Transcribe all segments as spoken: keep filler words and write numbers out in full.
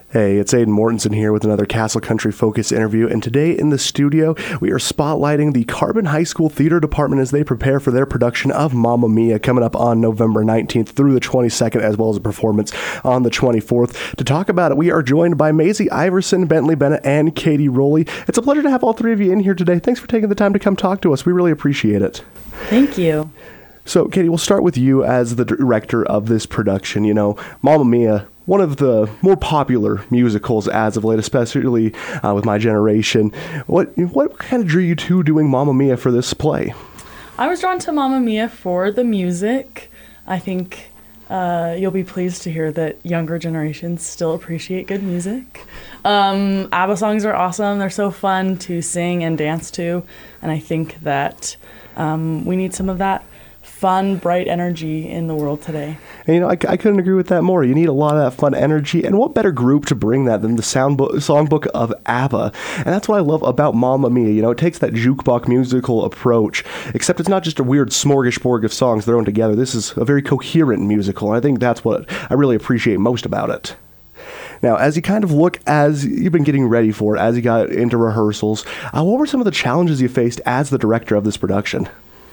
Hey, it's Aiden Mortensen here with another Castle Country Focus interview, and today in the studio, we are spotlighting the Carbon High School Theater Department as they prepare for their production of Mamma Mia coming up on November nineteenth through the twenty-second, as well as a performance on the twenty-fourth. To talk about it, we are joined by Maisie Iverson, Bentley Bennett, and Katie Rowley. It's a pleasure to have all three of you in here today. Thanks for taking the time to come talk to us. We really appreciate it. Thank you. So, Katie, we'll start with you as the director of this production. You know, Mamma Mia, one of the more popular musicals as of late, especially uh, with my generation. What what kind of drew you to doing Mamma Mia for this play? I was drawn to Mamma Mia for the music. I think uh, you'll be pleased to hear that younger generations still appreciate good music. Um, ABBA songs are awesome. They're so fun to sing and dance to, and I think that um, we need some of that fun, bright energy in the world today. And, you know, I, I couldn't agree with that more. You need a lot of that fun energy, and what better group to bring that than the soundbook, songbook of ABBA? And that's what I love about Mamma Mia. You know, it takes that jukebox musical approach, except it's not just a weird smorgasbord of songs thrown together. This is a very coherent musical, and I think that's what I really appreciate most about it. Now, as you kind of look, as you've been getting ready for it, as you got into rehearsals, uh, what were some of the challenges you faced as the director of this production?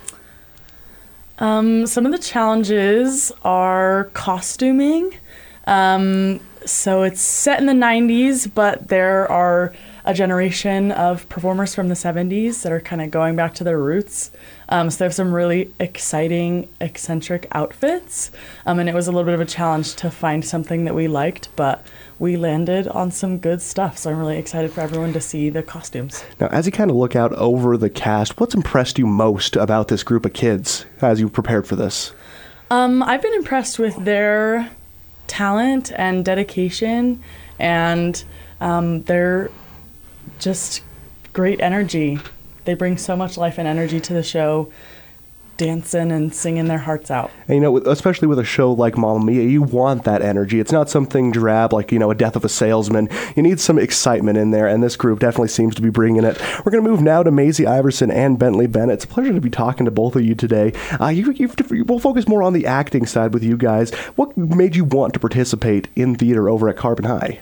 Um, some of the challenges are costuming. Um, so it's set in the nineties, but there are a generation of performers from the seventies that are kind of going back to their roots. Um, so they have some really exciting, eccentric outfits. Um, and it was a little bit of a challenge to find something that we liked, but we landed on some good stuff. So I'm really excited for everyone to see the costumes. Now, as you kind of look out over the cast, what's impressed you most about this group of kids as you prepared for this? Um, I've been impressed with their talent and dedication, and um, their just great energy. They bring so much life and energy to the show, dancing and singing their hearts out. And, you know, especially with a show like Mamma Mia, you want that energy. It's not something drab like, you know, a death of a salesman. You need some excitement in there, and this group definitely seems to be bringing it. We're going to move now to Maisie Iverson and Bentley Bennett. It's a pleasure to be talking to both of you today. Uh, you, you've, we'll focus more on the acting side with you guys. What made you want to participate in theater over at Carbon High?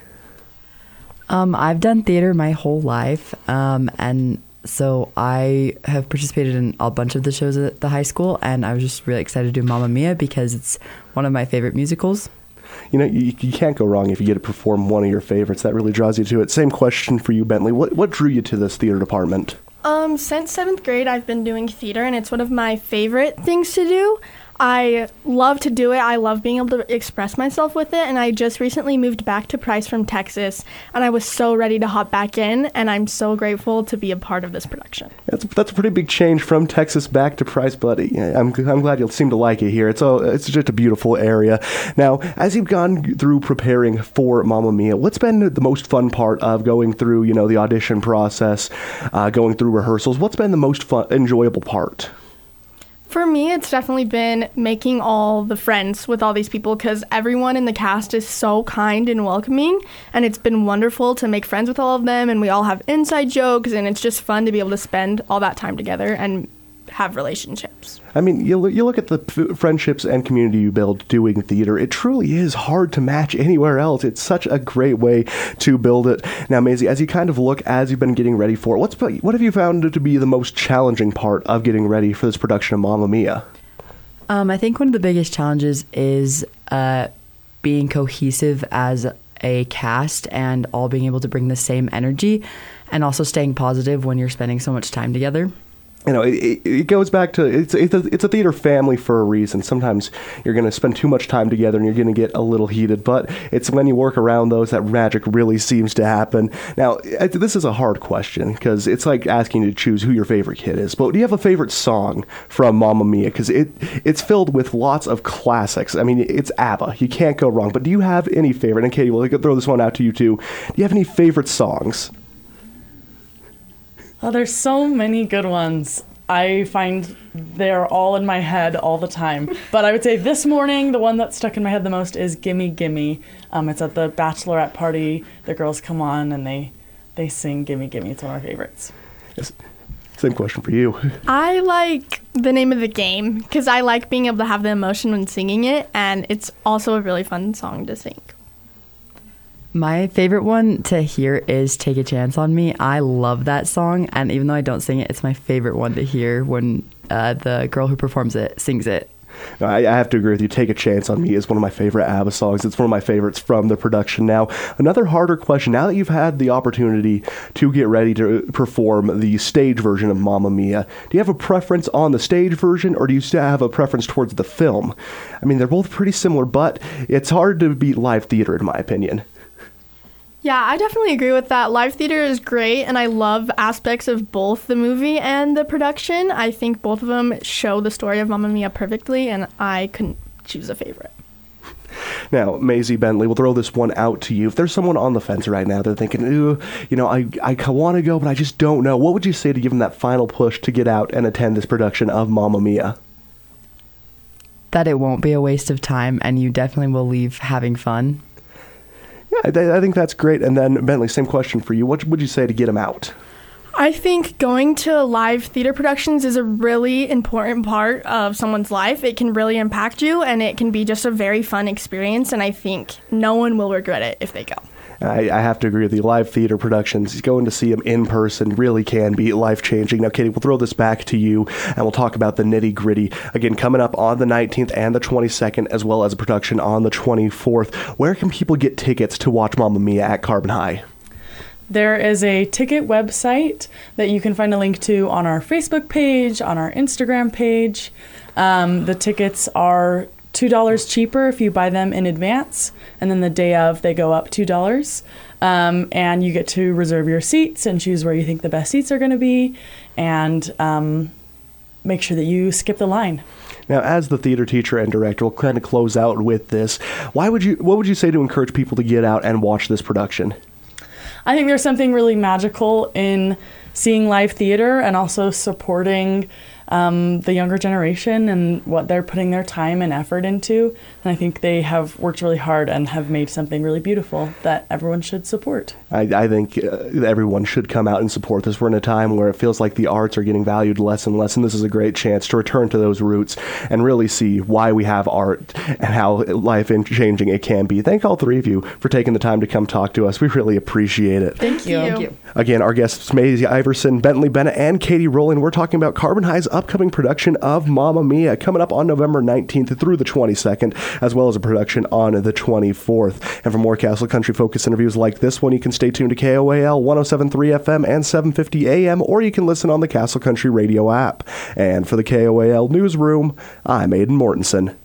Um, I've done theater my whole life, um, and so I have participated in a bunch of the shows at the high school, and I was just really excited to do Mamma Mia because it's one of my favorite musicals. You know, you, you can't go wrong if you get to perform one of your favorites. That really draws you to it. Same question for you, Bentley. What what drew you to this theater department? Um, since seventh grade, I've been doing theater, and it's one of my favorite things to do. I love to do it. I love being able to express myself with it, and I just recently moved back to Price from Texas, and I was so ready to hop back in, and I'm so grateful to be a part of this production. That's that's a pretty big change from Texas back to Price, but I'm I'm glad you seem to like it here. It's a, it's just a beautiful area. Now, as you've gone through preparing for Mamma Mia, what's been the most fun part of going through, you know, the audition process, uh, going through rehearsals? What's been the most fun, enjoyable part? For me, it's definitely been making all the friends with all these people because everyone in the cast is so kind and welcoming, and it's been wonderful to make friends with all of them, and we all have inside jokes, and it's just fun to be able to spend all that time together and have relationships. I mean, you look, you look at the f- friendships and community you build doing theater. It truly is hard to match anywhere else. It's such a great way to build it. Now, Maisie, as you kind of look, as you've been getting ready for it, what's what have you found to be the most challenging part of getting ready for this production of Mamma Mia? Um, I think one of the biggest challenges is uh, being cohesive as a cast and all being able to bring the same energy, and also staying positive when you're spending so much time together. You know, it, it goes back to, it's, it's, a, it's a theater family for a reason. Sometimes you're going to spend too much time together and you're going to get a little heated, but it's when you work around those that magic really seems to happen. Now, this is a hard question because it's like asking you to choose who your favorite kid is, but do you have a favorite song from Mamma Mia? Because it, it's filled with lots of classics. I mean, it's ABBA. You can't go wrong, but do you have any favorite? And Katie, we'll throw this one out to you too. Do you have any favorite songs? Oh, there's so many good ones. I find they're all in my head all the time. But I would say this morning, the one that stuck in my head the most is Gimme Gimme. Um, it's at the bachelorette party. The girls come on and they, they sing Gimme Gimme. It's one of my favorites. Yes. Same question for you. I like the name of the game because I like being able to have the emotion when singing it, and it's also a really fun song to sing. My favorite one to hear is Take a Chance on Me. I love that song, and even though I don't sing it, it's my favorite one to hear when uh, the girl who performs it sings it. No, I, I have to agree with you. Take a Chance on Me is one of my favorite ABBA songs. It's one of my favorites from the production. Now, another harder question. Now that you've had the opportunity to get ready to perform the stage version of Mamma Mia, do you have a preference on the stage version, or do you still have a preference towards the film? I mean, they're both pretty similar, but it's hard to beat live theater, in my opinion. Yeah, I definitely agree with that. Live theater is great, and I love aspects of both the movie and the production. I think both of them show the story of Mamma Mia perfectly, and I couldn't choose a favorite. Now, Maisie Bentley, we'll throw this one out to you. If there's someone on the fence right now, they're thinking, ooh, you know, I, I want to go, but I just don't know. What would you say to give them that final push to get out and attend this production of Mamma Mia? That it won't be a waste of time, and you definitely will leave having fun. Yeah, I, I think that's great. And then, Bentley, same question for you. What would you say to get them out? I think going to live theater productions is a really important part of someone's life. It can really impact you, and it can be just a very fun experience, and I think no one will regret it if they go. I, I have to agree with the live theater productions. Going to see them in person really can be life-changing. Now, Katie, we'll throw this back to you, and we'll talk about the nitty-gritty. Again, coming up on the nineteenth and the twenty-second, as well as a production on the twenty-fourth. Where can people get tickets to watch Mamma Mia at Carbon High? There is a ticket website that you can find a link to on our Facebook page, on our Instagram page. Um, the tickets are two dollars cheaper if you buy them in advance, and then the day of they go up two dollars. Um, and you get to reserve your seats and choose where you think the best seats are going to be, and um, make sure that you skip the line. Now, as the theater teacher and director, we'll kind of close out with this. Why would you? What would you say to encourage people to get out and watch this production? I think there's something really magical in seeing live theater and also supporting um, the younger generation and what they're putting their time and effort into. And I think they have worked really hard and have made something really beautiful that everyone should support. I, I think uh, everyone should come out and support this. We're in a time where it feels like the arts are getting valued less and less, and this is a great chance to return to those roots and really see why we have art and how life-changing it can be. Thank all three of you for taking the time to come talk to us. We really appreciate it. Thank you. Thank you. Again, our guests, Maisie Iverson, Bentley Bennett, and Katie Rowland. We're talking about Carbon High's upcoming production of Mamma Mia, coming up on November nineteenth through the twenty-second, as well as a production on the twenty-fourth. And for more Castle Country Focus interviews like this one, you can stay tuned to K O A L one oh seven point three F M and seven fifty A M, or you can listen on the Castle Country Radio app. And for the K O A L Newsroom, I'm Aiden Mortensen.